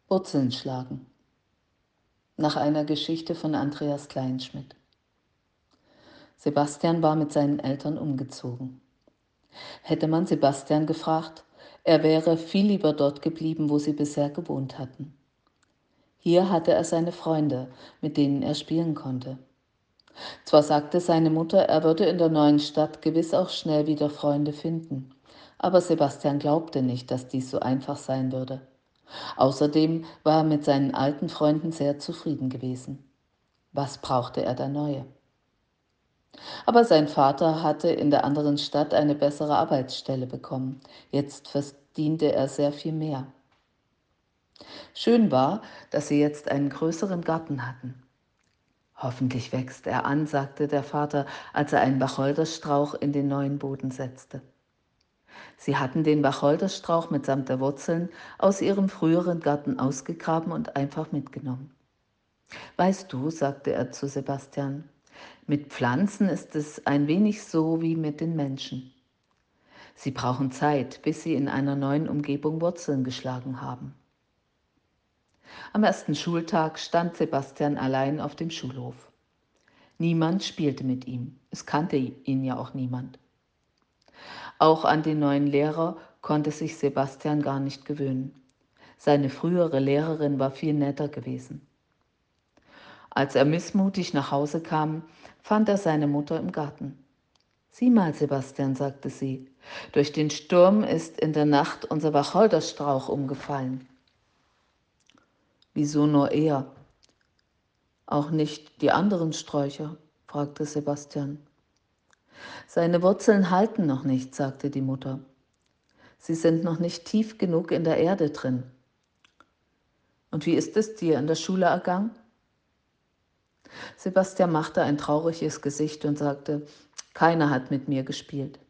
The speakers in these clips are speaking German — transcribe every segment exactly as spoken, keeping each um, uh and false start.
Wurzeln schlagen. Nach einer Geschichte von Andreas Kleinschmidt. Sebastian war mit seinen Eltern umgezogen. Hätte man Sebastian gefragt, er wäre viel lieber dort geblieben, wo sie bisher gewohnt hatten. Hier hatte er seine Freunde, mit denen er spielen konnte. Zwar sagte seine Mutter, er würde in der neuen Stadt gewiss auch schnell wieder Freunde finden, aber Sebastian glaubte nicht, dass dies so einfach sein würde. Außerdem war er mit seinen alten Freunden sehr zufrieden gewesen. Was brauchte er da Neue? Aber sein Vater hatte in der anderen Stadt eine bessere Arbeitsstelle bekommen. Jetzt verdiente er sehr viel mehr. Schön war, dass sie jetzt einen größeren Garten hatten. Hoffentlich wächst er an, sagte der Vater, als er einen Wacholderstrauch in den neuen Boden setzte. Sie hatten den Wacholderstrauch mitsamt der Wurzeln aus ihrem früheren Garten ausgegraben und einfach mitgenommen. Weißt du, sagte er zu Sebastian, mit Pflanzen ist es ein wenig so wie mit den Menschen. Sie brauchen Zeit, bis sie in einer neuen Umgebung Wurzeln geschlagen haben. Am ersten Schultag stand Sebastian allein auf dem Schulhof. Niemand spielte mit ihm, es kannte ihn ja auch niemand. Auch an den neuen Lehrer konnte sich Sebastian gar nicht gewöhnen. Seine frühere Lehrerin war viel netter gewesen. Als er missmutig nach Hause kam, fand er seine Mutter im Garten. »Sieh mal, Sebastian«, sagte sie, »durch den Sturm ist in der Nacht unser Wacholderstrauch umgefallen.« »Wieso nur er? Auch nicht die anderen Sträucher?« fragte Sebastian. »Seine Wurzeln halten noch nicht«, sagte die Mutter. »Sie sind noch nicht tief genug in der Erde drin.« »Und wie ist es dir in der Schule ergangen?« Sebastian machte ein trauriges Gesicht und sagte, »Keiner hat mit mir gespielt.«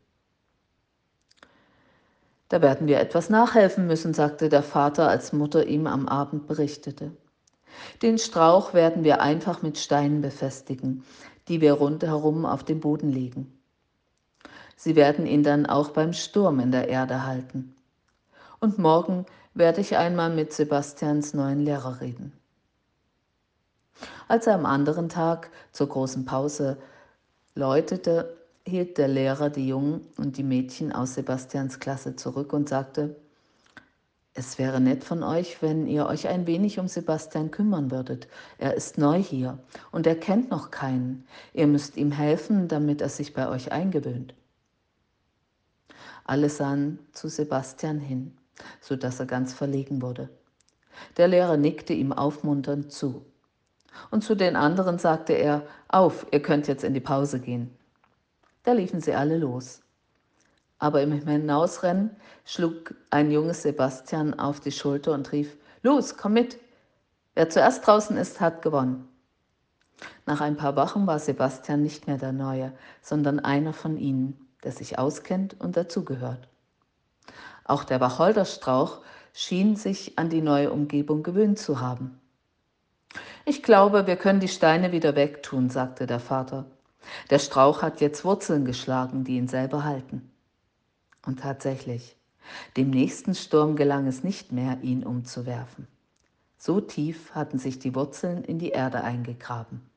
»Da werden wir etwas nachhelfen müssen«, sagte der Vater, als Mutter ihm am Abend berichtete. »Den Strauch werden wir einfach mit Steinen befestigen, die wir rundherum auf den Boden legen. Sie werden ihn dann auch beim Sturm in der Erde halten. Und morgen werde ich einmal mit Sebastians neuen Lehrer reden.« Als er am anderen Tag zur großen Pause läutete, hielt der Lehrer die Jungen und die Mädchen aus Sebastians Klasse zurück und sagte, »Es wäre nett von euch, wenn ihr euch ein wenig um Sebastian kümmern würdet. Er ist neu hier und er kennt noch keinen. Ihr müsst ihm helfen, damit er sich bei euch eingewöhnt.« Alle sahen zu Sebastian hin, sodass er ganz verlegen wurde. Der Lehrer nickte ihm aufmunternd zu. Und zu den anderen sagte er, »Auf, ihr könnt jetzt in die Pause gehen.« Da liefen sie alle los. Aber im Hinausrennen schlug ein junges Sebastian auf die Schulter und rief, »Los, komm mit! Wer zuerst draußen ist, hat gewonnen.« Nach ein paar Wochen war Sebastian nicht mehr der Neue, sondern einer von ihnen, der sich auskennt und dazugehört. Auch der Wacholderstrauch schien sich an die neue Umgebung gewöhnt zu haben. »Ich glaube, wir können die Steine wieder wegtun«, sagte der Vater. »Der Strauch hat jetzt Wurzeln geschlagen, die ihn selber halten.« Und tatsächlich, dem nächsten Sturm gelang es nicht mehr, ihn umzuwerfen. So tief hatten sich die Wurzeln in die Erde eingegraben.